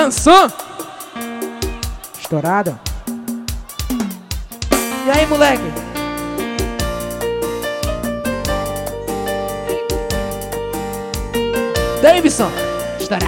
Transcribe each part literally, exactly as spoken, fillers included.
Dançou? Estourada. E aí, moleque? Davidson, estourada.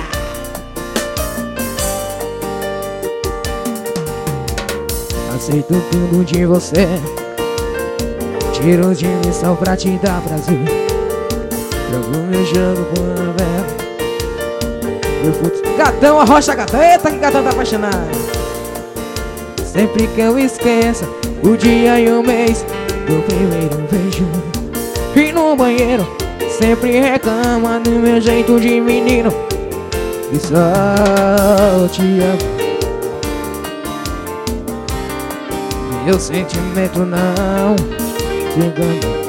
Aceito tudo de você, tiro de missão pra te dar prazer. Jogo meu jogo por uma vela. Meu futuro. Gatão, a rocha gatão. Eita, que gatão tá apaixonado. Sempre que eu esqueço o dia e o mês do primeiro beijo. E no banheiro sempre reclama do meu jeito de menino. E só te amo. Meu sentimento não te engana.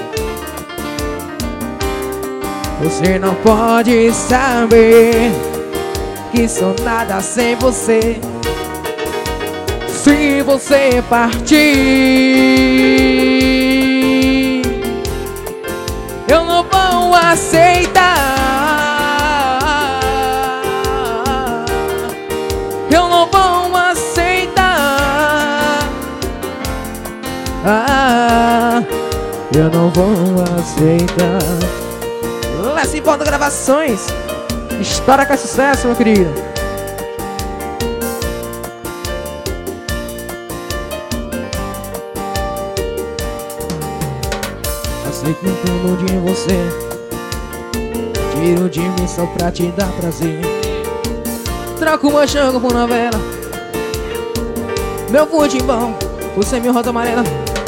Você não pode saber que sou nada sem você. Se você partir, eu não vou aceitar. Eu não vou aceitar. Ah, eu não vou aceitar. Lesse Volta Gravações. História com sucesso, meu querido. Aceito tudo de você, tiro de mim só pra te dar prazer. Troco meu jogo por novela, meu futebol, você me roda amarela.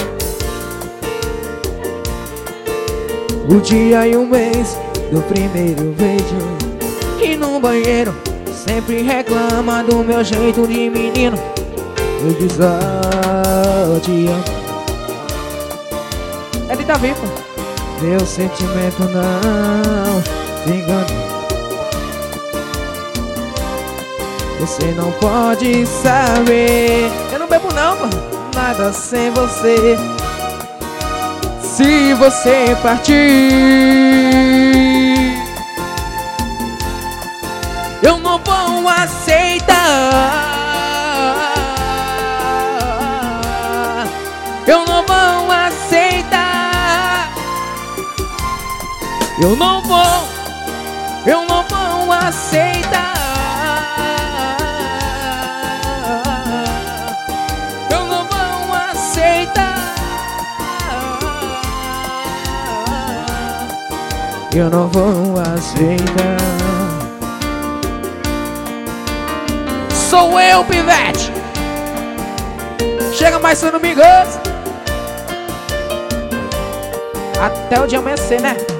O dia e o mês do primeiro beijo. E no banheiro sempre reclama do meu jeito de menino. Eu diz, ah, te amo. Ele tá vivo. Meu sentimento não te engana. Você não pode saber. Eu não bebo não, mano. Nada sem você. Se você partir, eu não vou aceitar. Eu não vou aceitar. Eu não vou, eu não vou aceitar. Eu não vou aceitar. Eu não vou aceitar. Sou eu, pivete. Chega mais seu domingo. Até o dia amanhecer, né?